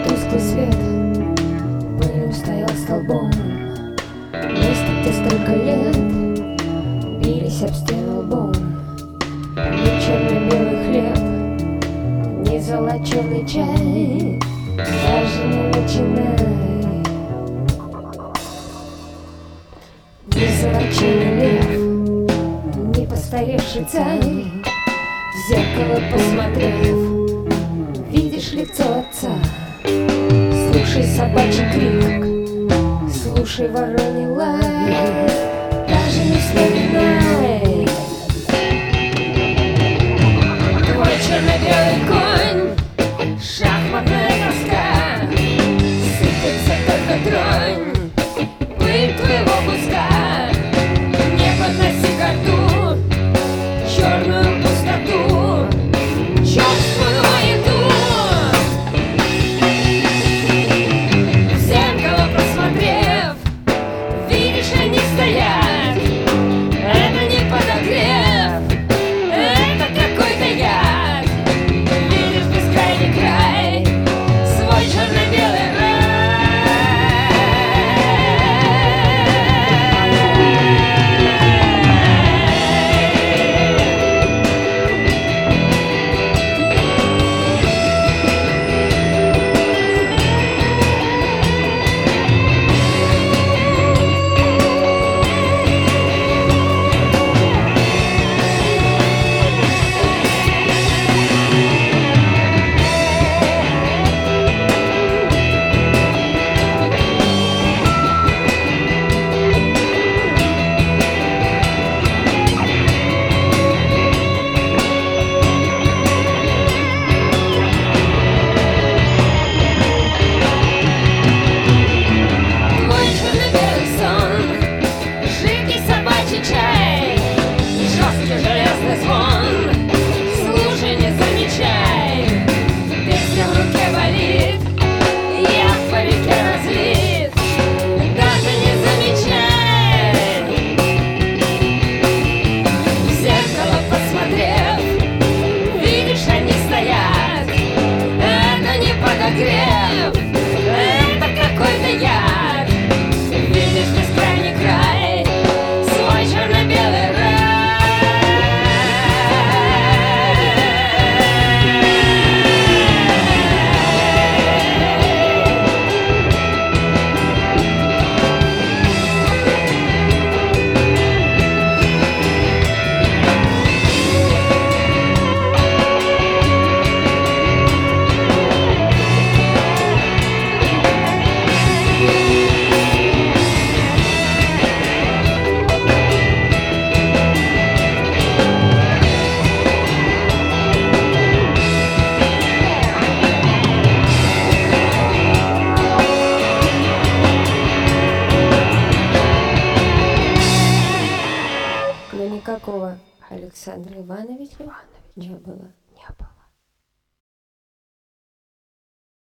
тусклый свет пылью стоял столбом. Место, где столько лет бились об стену лбом. Не черно-белый хлеб, не золоченый чай, даже не начинай. Не золоченый лев, не постаревший царь, в зеркало посмотрев, видишь лицо отца. Слушай собачий крик, слушай вороний лай, даже не вспоминай. Твой черно-белый конь, шахматная доска, сыпется только тронь, пыль твоего куска. Не подноси ко рту черную пустоту, черствую еду. В зеркало посмотрев, видишь, они стоят. Это не подогрев, это какой-то яд. Видишь бескрайний край, свой черно-белый рай. Это какой-то яд. Видишь бескрайний край, свой черно-белый рай. Но никакого Александра Ивановича не было.